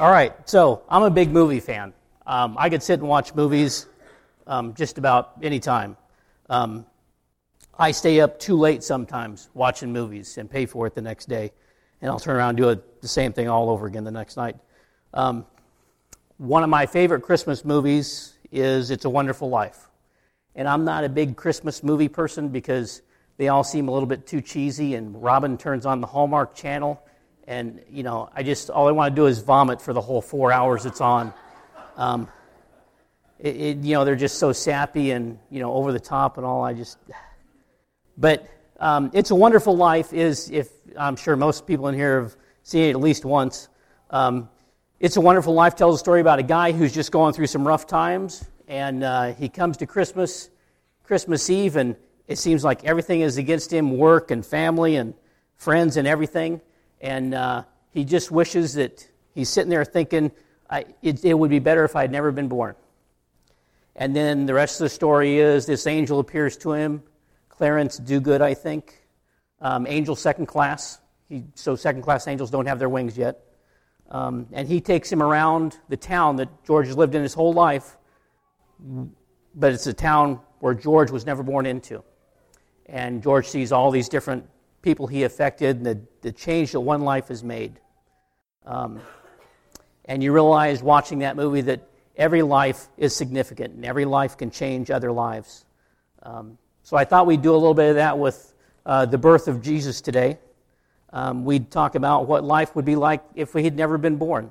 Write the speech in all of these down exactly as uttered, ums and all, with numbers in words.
All right, so I'm a big movie fan. Um, I could sit and watch movies um, just about any time. Um, I stay up too late sometimes watching movies and pay for it the next day, and I'll turn around and do it, the same thing all over again the next night. Um, one of my favorite Christmas movies is It's a Wonderful Life. And I'm not a big Christmas movie person because they all seem a little bit too cheesy, and Robin turns on the Hallmark Channel, and, you know, I just, all I want to do is vomit for the whole four hours it's on. Um, it, it, you know, they're just so sappy and, you know, over the top and all. I just, but um, It's a Wonderful Life is, if I'm sure most people in here have seen it at least once. Um, It's a Wonderful Life tells a story about a guy who's just going through some rough times, and uh, he comes to Christmas, Christmas Eve, and it seems like everything is against him, work and family and friends and everything. And uh, he just wishes that he's sitting there thinking, I, it, it would be better if I had never been born. And then the rest of the story is this angel appears to him, Clarence Dogood, I think, um, angel second class. He, so second class angels don't have their wings yet. Um, and he takes him around the town that George has lived in his whole life, but it's a town where George was never born into. And George sees all these different people he affected, and the, the change that one life has made. Um, and you realize watching that movie that every life is significant, and every life can change other lives. Um, so I thought we'd do a little bit of that with uh, the birth of Jesus today. Um, we'd talk about what life would be like if he had never been born.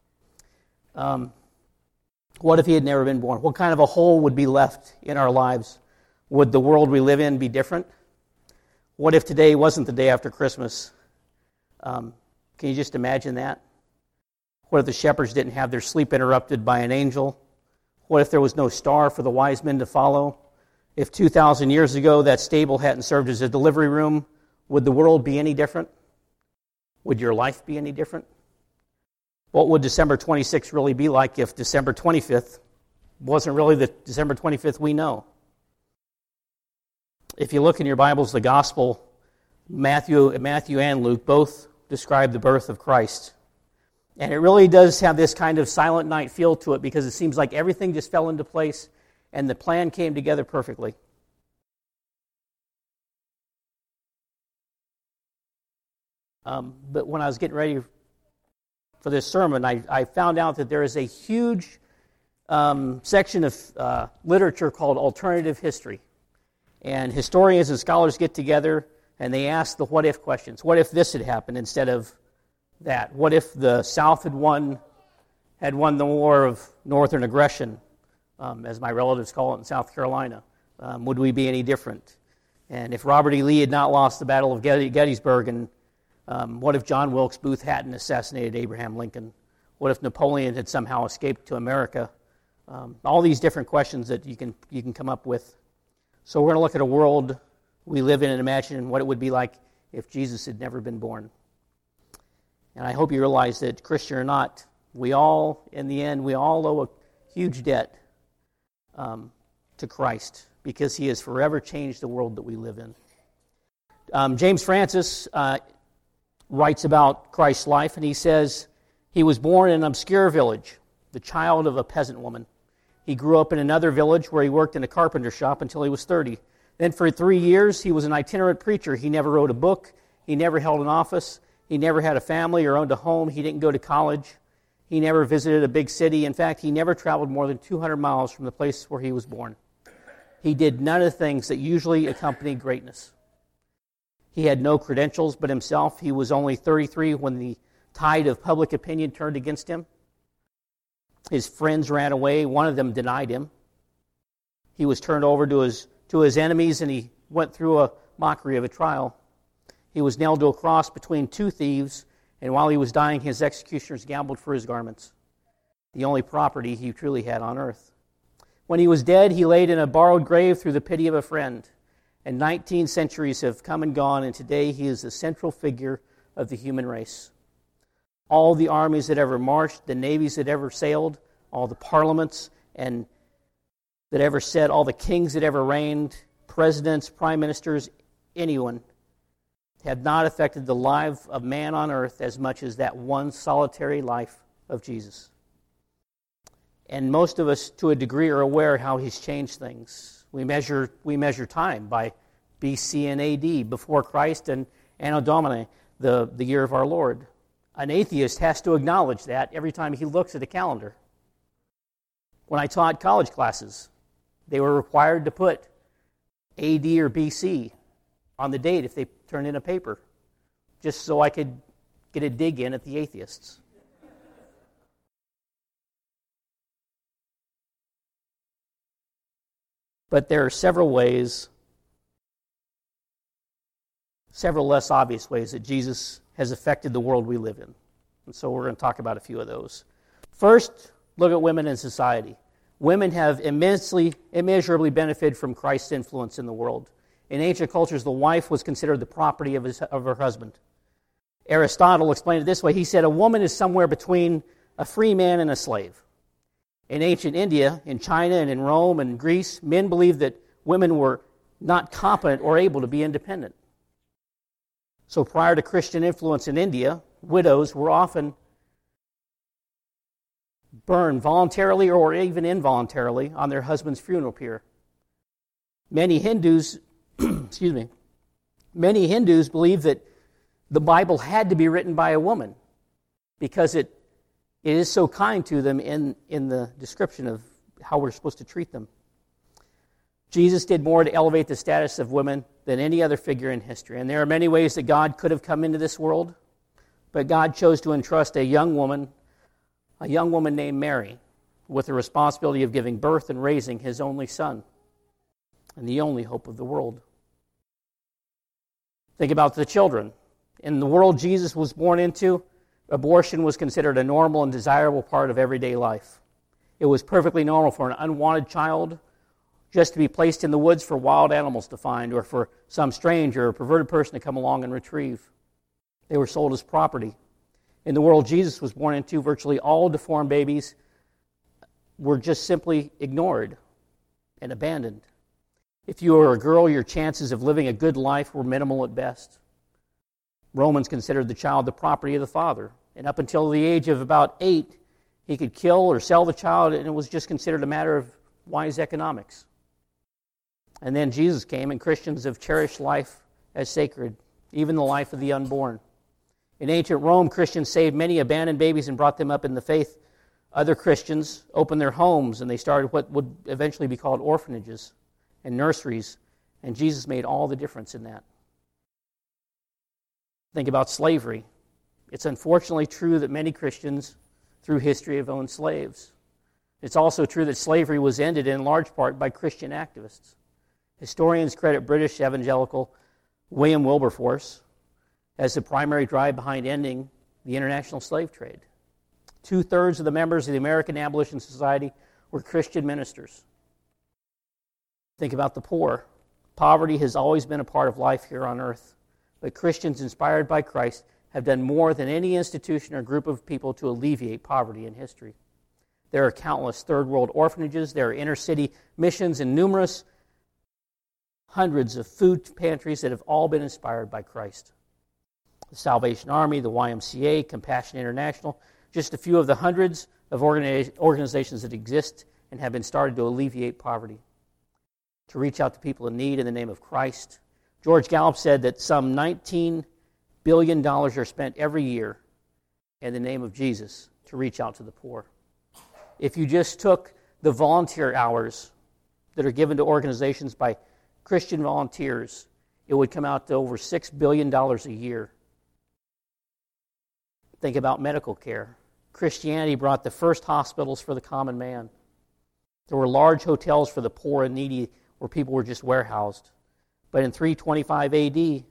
Um, what if he had never been born? What kind of a hole would be left in our lives? Would the world we live in be different? What if today wasn't the day after Christmas? Um, can you just imagine that? What if the shepherds didn't have their sleep interrupted by an angel? What if there was no star for the wise men to follow? If two thousand years ago that stable hadn't served as a delivery room, would the world be any different? Would your life be any different? What would December twenty-sixth really be like if December twenty-fifth wasn't really the December twenty-fifth we know? If you look in your Bibles, the Gospel, Matthew, Matthew and Luke both describe the birth of Christ. And it really does have this kind of silent night feel to it because it seems like everything just fell into place and the plan came together perfectly. Um, but when I was getting ready for this sermon, I, I found out that there is a huge um, section of uh, literature called alternative history. And historians and scholars get together and they ask the what-if questions. What if this had happened instead of that? What if the South had won had won the war of northern aggression, um, as my relatives call it in South Carolina? Um, would we be any different? And if Robert E. Lee had not lost the Battle of Gettysburg, and um, what if John Wilkes Booth hadn't assassinated Abraham Lincoln? What if Napoleon had somehow escaped to America? Um, all these different questions that you can you can come up with. So we're going to look at a world we live in and imagine what it would be like if Jesus had never been born. And I hope you realize that, Christian or not, we all, in the end, we all owe a huge debt um, to Christ because he has forever changed the world that we live in. Um, James Francis uh, writes about Christ's life, and he says, he was born in an obscure village, the child of a peasant woman. He grew up in another village where he worked in a carpenter shop until he was thirty. Then for three years, he was an itinerant preacher. He never wrote a book. He never held an office. He never had a family or owned a home. He didn't go to college. He never visited a big city. In fact, he never traveled more than two hundred miles from the place where he was born. He did none of the things that usually accompany greatness. He had no credentials but himself. He was only thirty-three when the tide of public opinion turned against him. His friends ran away. One of them denied him. He was turned over to his to his enemies, and he went through a mockery of a trial. He was nailed to a cross between two thieves, and while he was dying, his executioners gambled for his garments, the only property he truly had on earth. When he was dead, he laid in a borrowed grave through the pity of a friend. And nineteen centuries have come and gone, and today he is the central figure of the human race. All the armies that ever marched, the navies that ever sailed, all the parliaments and that ever said, all the kings that ever reigned, presidents, prime ministers, anyone, have not affected the life of man on earth as much as that one solitary life of Jesus. And most of us, to a degree, are aware how he's changed things. We measure we measure time by B C and A D, before Christ, and Anno Domini, the, the year of our Lord. An atheist has to acknowledge that every time he looks at a calendar. When I taught college classes, they were required to put A D or B C on the date if they turned in a paper, just so I could get a dig in at the atheists. But there are several ways, several less obvious ways that Jesus has affected the world we live in. And so we're going to talk about a few of those. First, look at women in society. Women have immensely, immeasurably benefited from Christ's influence in the world. In ancient cultures, the wife was considered the property of, his, of her husband. Aristotle explained it this way. He said, a woman is somewhere between a free man and a slave. In ancient India, in China, and in Rome and Greece, men believed that women were not competent or able to be independent. So prior to Christian influence in India, widows were often burned voluntarily or even involuntarily on their husband's funeral pyre. Many Hindus, excuse me, many Hindus believe that the Bible had to be written by a woman because it It is so kind to them in, in the description of how we're supposed to treat them. Jesus did more to elevate the status of women than any other figure in history. And there are many ways that God could have come into this world, but God chose to entrust a young woman, a young woman named Mary, with the responsibility of giving birth and raising his only son, and the only hope of the world. Think about the children. In the world Jesus was born into, abortion was considered a normal and desirable part of everyday life. It was perfectly normal for an unwanted child just to be placed in the woods for wild animals to find, or for some stranger or perverted person to come along and retrieve. They were sold as property. In the world Jesus was born into, virtually all deformed babies were just simply ignored and abandoned. If you were a girl, your chances of living a good life were minimal at best. Romans considered the child the property of the father. And up until the age of about eight, he could kill or sell the child, and it was just considered a matter of wise economics. And then Jesus came, and Christians have cherished life as sacred, even the life of the unborn. In ancient Rome, Christians saved many abandoned babies and brought them up in the faith. Other Christians opened their homes, and they started what would eventually be called orphanages and nurseries, and Jesus made all the difference in that. Think about slavery. It's unfortunately true that many Christians through history have owned slaves. It's also true that slavery was ended in large part by Christian activists. Historians credit British evangelical William Wilberforce as the primary drive behind ending the international slave trade. Two-thirds of the members of the American Abolition Society were Christian ministers. Think about the poor. Poverty has always been a part of life here on earth. But Christians inspired by Christ have done more than any institution or group of people to alleviate poverty in history. There are countless third world orphanages, there are inner city missions, and numerous hundreds of food pantries that have all been inspired by Christ. The Salvation Army, the Y M C A, Compassion International, just a few of the hundreds of organi- organizations that exist and have been started to alleviate poverty, to reach out to people in need in the name of Christ. George Gallup said that some nineteen billion dollars are spent every year in the name of Jesus to reach out to the poor. If you just took the volunteer hours that are given to organizations by Christian volunteers, it would come out to over six billion dollars a year. Think about medical care. Christianity brought the first hospitals for the common man. There were large hotels for the poor and needy where people were just warehoused. But in three twenty-five A D,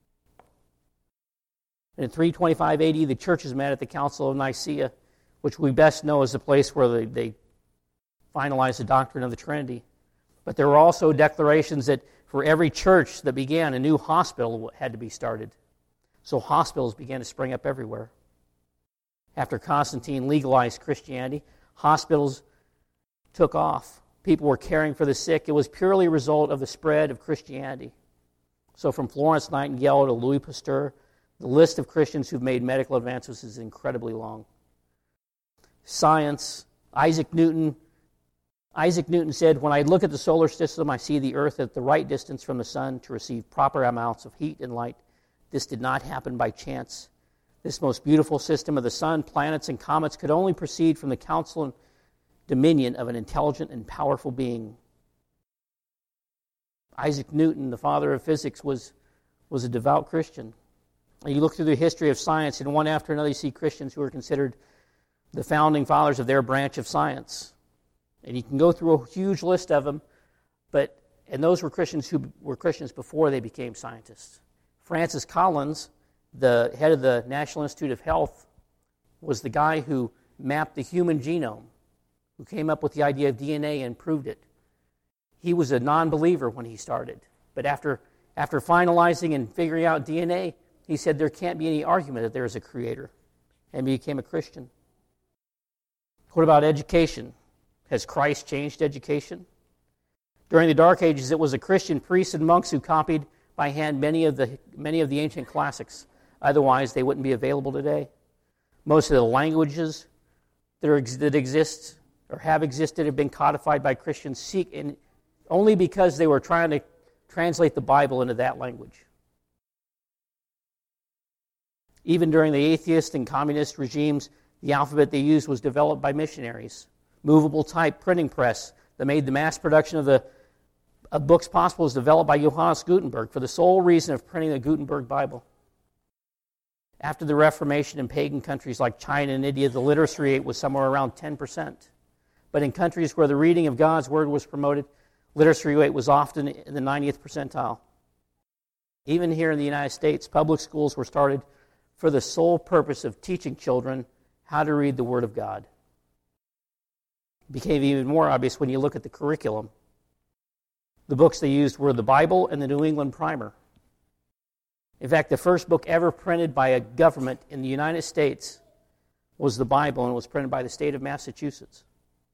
in three twenty-five A D, the churches met at the Council of Nicaea, which we best know as the place where they, they finalized the doctrine of the Trinity. But there were also declarations that for every church that began, a new hospital had to be started. So hospitals began to spring up everywhere. After Constantine legalized Christianity, hospitals took off. People were caring for the sick. It was purely a result of the spread of Christianity. So from Florence Nightingale to Louis Pasteur, the list of Christians who've made medical advances is incredibly long. science. Isaac Newton, Isaac Newton said, "When I look at the solar system, I see the Earth at the right distance from the sun to receive proper amounts of heat and light. This did not happen by chance. This most beautiful system of the sun, planets, and comets could only proceed from the counsel and dominion of an intelligent and powerful being." Isaac Newton, the father of physics, was, was a devout Christian. And you look through the history of science, and one after another you see Christians who are considered the founding fathers of their branch of science. And you can go through a huge list of them, but and those were Christians who were Christians before they became scientists. Francis Collins, the head of the National Institute of Health, was the guy who mapped the human genome, who came up with the idea of D N A and proved it. He was a non-believer when he started, but after, after finalizing and figuring out D N A, he said there can't be any argument that there is a creator, and became a Christian. What about education? Has Christ changed education? During the Dark Ages, it was the Christian priests and monks who copied by hand many of the many of the ancient classics. Otherwise, they wouldn't be available today. Most of the languages that, are, that exist or have existed have been codified by Christians seek in, only because they were trying to translate the Bible into that language. Even during the atheist and communist regimes, the alphabet they used was developed by missionaries. Movable type printing press that made the mass production of the of books possible was developed by Johannes Gutenberg for the sole reason of printing the Gutenberg Bible. After the Reformation in pagan countries like China and India, the literacy rate was somewhere around ten percent. But in countries where the reading of God's Word was promoted, literacy rate was often in the ninetieth percentile. Even here in the United States, public schools were started for the sole purpose of teaching children how to read the Word of God. It became even more obvious when you look at the curriculum. The books they used were the Bible and the New England Primer. In fact, the first book ever printed by a government in the United States was the Bible, and it was printed by the state of Massachusetts.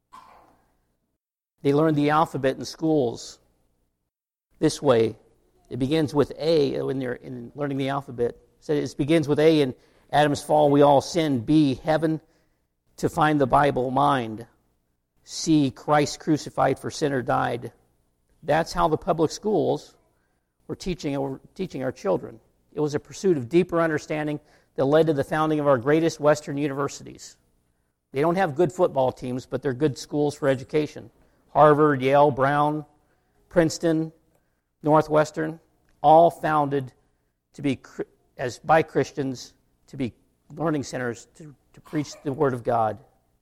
They learned the alphabet in schools this way. It begins with A when they're in learning the alphabet. So it begins with A in Adam's fall, we all sinned. B, heaven to find the Bible. Mind. C, Christ crucified for sinner died. That's how the public schools were teaching, were teaching our children. It was a pursuit of deeper understanding that led to the founding of our greatest Western universities. They don't have good football teams, but they're good schools for education. Harvard, Yale, Brown, Princeton, Northwestern, all founded to be as by Christians, to be learning centers to, to preach the Word of God.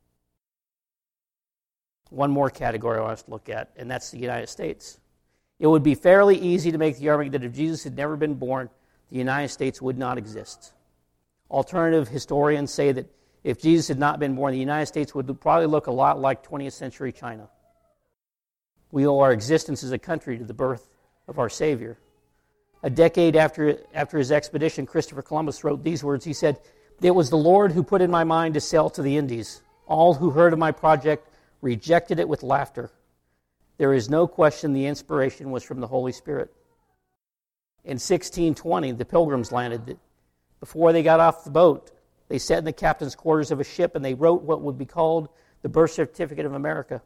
One more category I want us to look at, and that's the United States. It would be fairly easy to make the argument that if Jesus had never been born, the United States would not exist. Alternative historians say that if Jesus had not been born, the United States would probably look a lot like twentieth century China. We owe our existence as a country to the birth of our Savior. A decade after, after his expedition, Christopher Columbus wrote these words. He said, "It was the Lord who put in my mind to sail to the Indies. All who heard of my project rejected it with laughter. There is no question the inspiration was from the Holy Spirit." In sixteen twenty, the Pilgrims landed. Before they got off the boat, they sat in the captain's quarters of a ship and they wrote what would be called the Birth Certificate of America.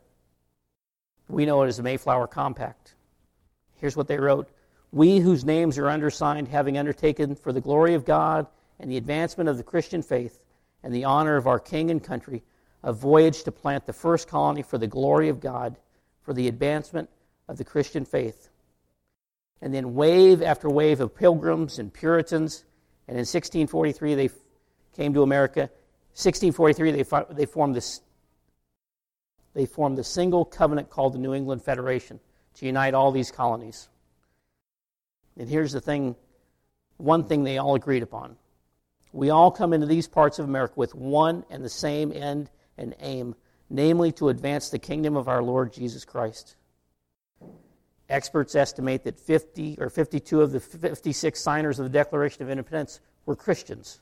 We know it as the Mayflower Compact. Here's what they wrote. "We whose names are undersigned, having undertaken for the glory of God and the advancement of the Christian faith and the honor of our King and country, a voyage to plant the first colony for the glory of God, for the advancement of the Christian faith." And then wave after wave of pilgrims and Puritans, and in sixteen forty-three they came to America. sixteen forty-three they they formed this they formed the single covenant called the New England Federation to unite all these colonies. And here's the thing, one thing they all agreed upon. We all come into these parts of America with one and the same end and aim, namely to advance the kingdom of our Lord Jesus Christ. Experts estimate that fifty or fifty-two of the fifty-six signers of the Declaration of Independence were Christians.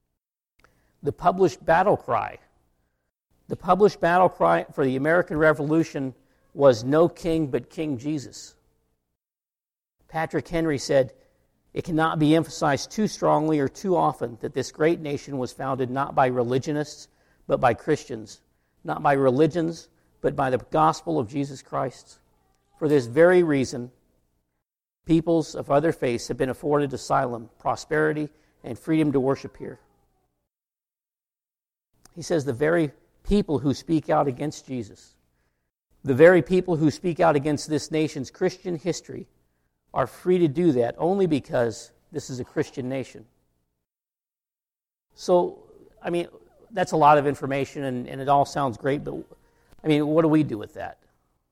The published battle cry, the published battle cry for the American Revolution was "No king but King Jesus." Patrick Henry said, "It cannot be emphasized too strongly or too often that this great nation was founded not by religionists, but by Christians, not by religions, but by the gospel of Jesus Christ. For this very reason, peoples of other faiths have been afforded asylum, prosperity, and freedom to worship here. He says the very people who speak out against Jesus, the very people who speak out against this nation's Christian history, are free to do that only because this is a Christian nation. So, I mean, that's a lot of information, and, and it all sounds great, but, I mean, what do we do with that?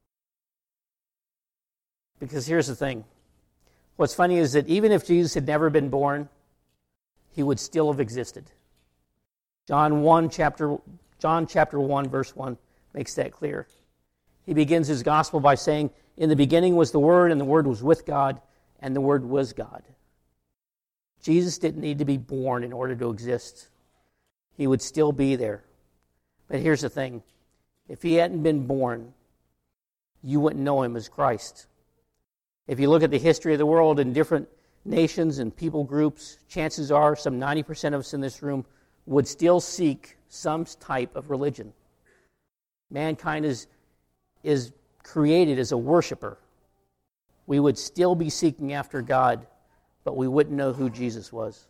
Because here's the thing. What's funny is that even if Jesus had never been born, he would still have existed. John one, chapter, John chapter one, verse one makes that clear. He begins his gospel by saying, "In the beginning was the Word, and the Word was with God, and the Word was God." Jesus didn't need to be born in order to exist. He would still be there. But here's the thing. If he hadn't been born, you wouldn't know him as Christ. If you look at the history of the world in different nations and people groups, chances are some ninety percent of us in this room would still seek some type of religion. Mankind is, is created as a worshiper. We would still be seeking after God, but we wouldn't know who Jesus was.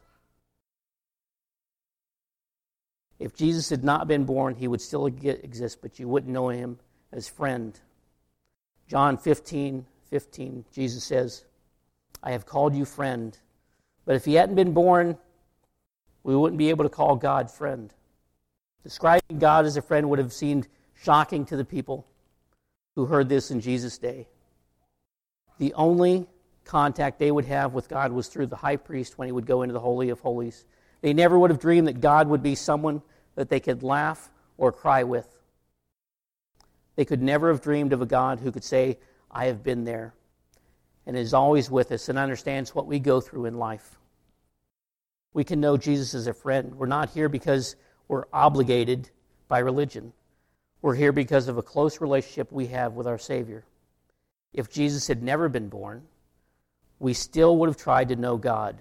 If Jesus had not been born, he would still exist, but you wouldn't know him as friend. John fifteen fifteen, Jesus says, "I have called you friend." But if he hadn't been born, we wouldn't be able to call God friend. Describing God as a friend would have seemed shocking to the people who heard this in Jesus' day. The only contact they would have with God was through the high priest when he would go into the Holy of Holies. They never would have dreamed that God would be someone that they could laugh or cry with. They could never have dreamed of a God who could say, "I have been there," and is always with us and understands what we go through in life. We can know Jesus as a friend. We're not here because we're obligated by religion. We're here because of a close relationship we have with our Savior. If Jesus had never been born, we still would have tried to know God,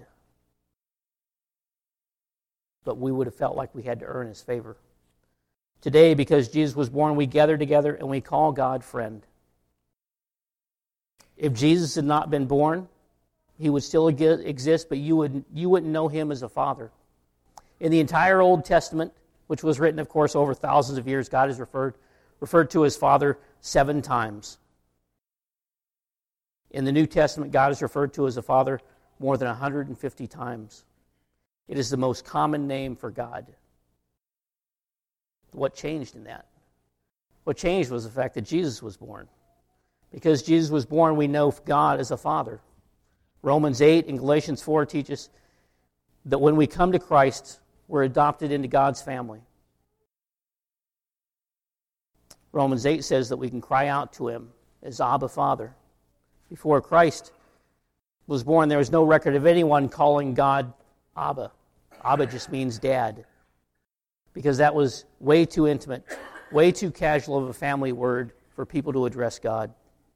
but we would have felt like we had to earn his favor. Today, because Jesus was born, we gather together and we call God friend. If Jesus had not been born, he would still exist, but you, would, you wouldn't know him as a father. In the entire Old Testament, which was written, of course, over thousands of years, God is referred, referred to as Father seven times. In the New Testament, God is referred to as a Father more than one hundred fifty times. It is the most common name for God. What changed in that? What changed was the fact that Jesus was born. Because Jesus was born, we know God as a Father. Romans eight and Galatians four teach us that when we come to Christ, we're adopted into God's family. Romans eight says that we can cry out to him as Abba, Father. Before Christ was born, there was no record of anyone calling God Abba. Abba just means dad. Because that was way too intimate, way too casual of a family word for people to address God.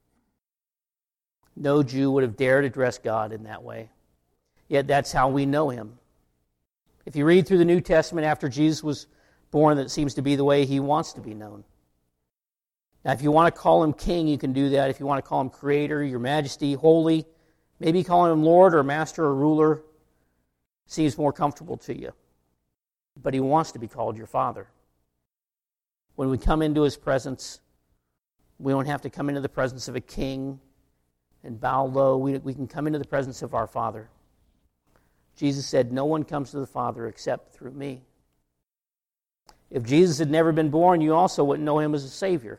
No Jew would have dared address God in that way. Yet that's how we know him. If you read through the New Testament after Jesus was born, that seems to be the way he wants to be known. Now, if you want to call him king, you can do that. If you want to call him creator, your majesty, holy, maybe calling him Lord or master or ruler seems more comfortable to you. But he wants to be called your Father. When we come into his presence, we don't have to come into the presence of a king and bow low. We, we can come into the presence of our Father. Jesus said, "No one comes to the Father except through me." If Jesus had never been born, you also wouldn't know him as a Savior.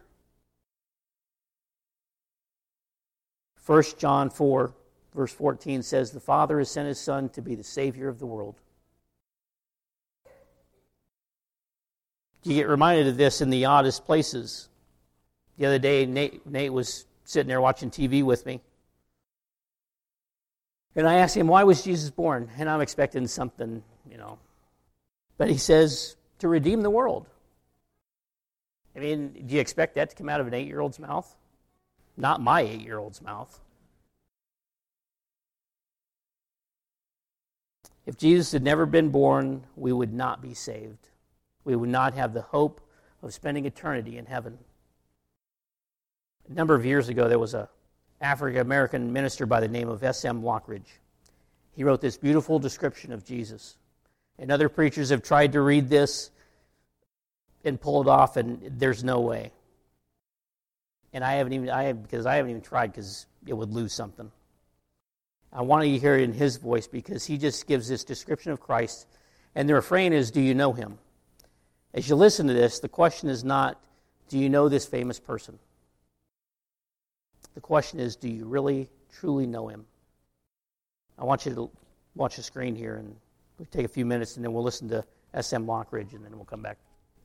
First John four, verse fourteen says, "The Father has sent his Son to be the Savior of the world." You get reminded of this in the oddest places. The other day, Nate, Nate was sitting there watching T V with me. And I asked him, why was Jesus born? And I'm expecting something, you know. But he says, to redeem the world. I mean, do you expect that to come out of an eight-year-old's mouth? Not my eight-year-old's mouth. If Jesus had never been born, we would not be saved. We would not have the hope of spending eternity in heaven. A number of years ago, there was a African-American minister by the name of S M Lockridge. He wrote this beautiful description of Jesus. And other preachers have tried to read this and pull it off, and there's no way. And I haven't even, I have, because I haven't even tried, because it would lose something. I want you to hear it in his voice, because he just gives this description of Christ, and the refrain is, do you know him? As you listen to this, the question is not, do you know this famous person? The question is, do you really, truly know him? I want you to watch the screen here, and we'll take a few minutes, and then we'll listen to S M Lockridge, and then we'll come back.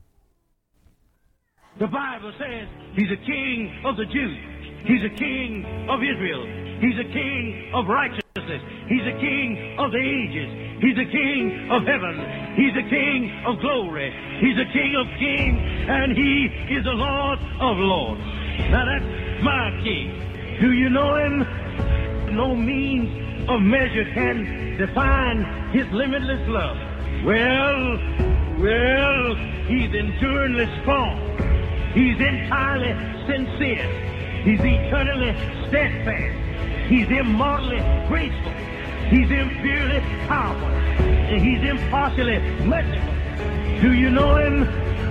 The Bible says he's a king of the Jews. He's a king of Israel. He's a king of righteousness. He's a king of the ages. He's a king of heaven. He's a king of glory. He's a king of kings, and he is the Lord of lords. Now that's my king. Do you know him? No means of measure can define his limitless love. Well, well, he's enduringly strong. He's entirely sincere. He's eternally steadfast. He's immortally graceful. He's imperially powerful. And he's impartially merciful. Do you know him?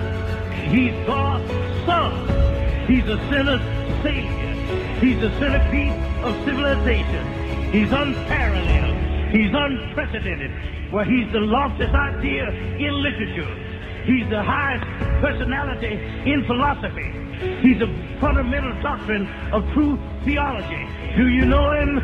He's God's Son. He's a sinner's Savior. He's the centerpiece of civilization. He's unparalleled. He's unprecedented. Well, he's the loftiest idea in literature. He's the highest personality in philosophy. He's the fundamental doctrine of true theology. Do you know him?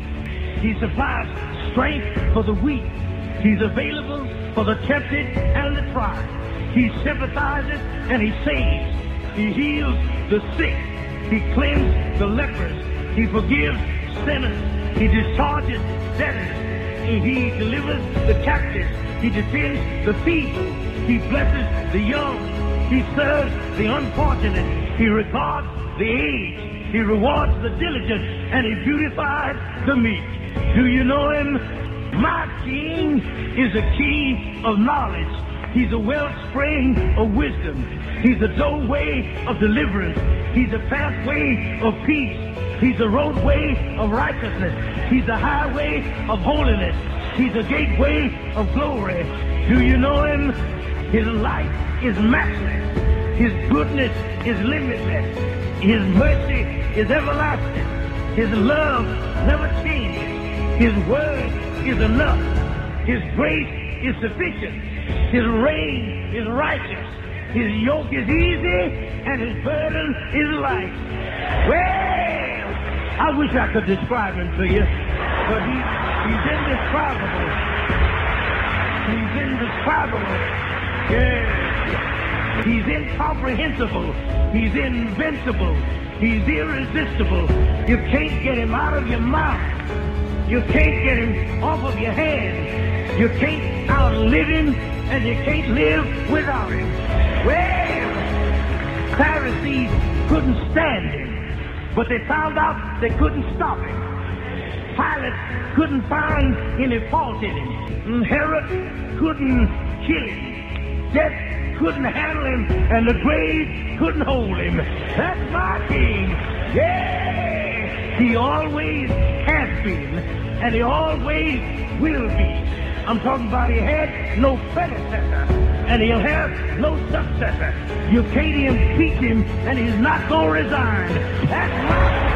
He supplies strength for the weak. He's available for the tempted and the tried. He sympathizes and he saves. He heals the sick. He cleanses the lepers. He forgives sinners. He discharges debtors. He delivers the captives. He defends the feeble. He blesses the young. He serves the unfortunate. He regards the aged. He rewards the diligent. And he beautifies the meek. Do you know him? My king is a key of knowledge. He's a wellspring of wisdom. He's a doorway of deliverance. He's a pathway of peace. He's a roadway of righteousness. He's a highway of holiness. He's a gateway of glory. Do you know him? His light is matchless. His goodness is limitless. His mercy is everlasting. His love never changes. His word is enough. His grace is sufficient. His reign is righteous. His yoke is easy and his burden is light. Well, I wish I could describe him to you, but he, he's indescribable. He's indescribable. Yeah. He's incomprehensible. He's invincible. He's irresistible. You can't get him out of your mouth. You can't get him off of your hand. You can't outlive him, and you can't live without him. Well, Pharisees couldn't stand him, but they found out they couldn't stop him. Pilate couldn't find any fault in him. Herod couldn't kill him. Death couldn't handle him, and the grave couldn't hold him. That's my king. Yeah! He always has been, and he always will be. I'm talking about he had no predecessor, and he'll have no successor. You can't impeach him, and he's not going to resign. That's my...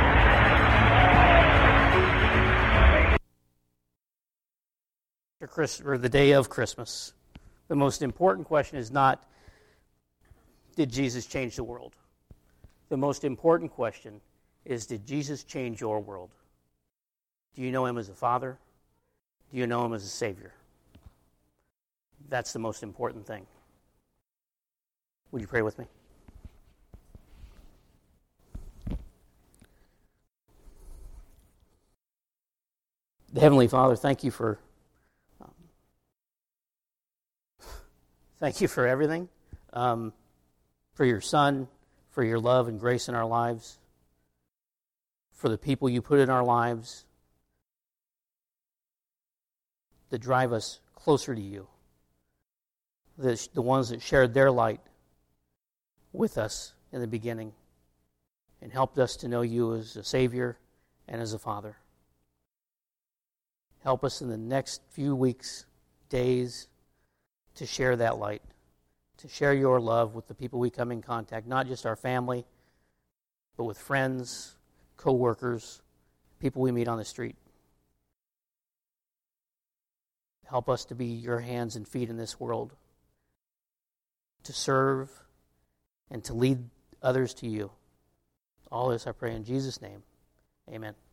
Chris, or the day of Christmas, the most important question is not, did Jesus change the world? The most important question is, did Jesus change your world? Do you know him as a father? Do you know him as a Savior? That's the most important thing. Would you pray with me? Heavenly Father, thank you for um, thank you for everything, um, for your Son, for your love and grace in our lives, for the people you put in our lives that drive us closer to you, the, the ones that shared their light with us in the beginning and helped us to know you as a Savior and as a Father. Help us in the next few weeks, days, to share that light, to share your love with the people we come in contact, not just our family, but with friends, co-workers, people we meet on the street. Help us to be your hands and feet in this world, to serve and to lead others to you. All this I pray in Jesus' name. Amen.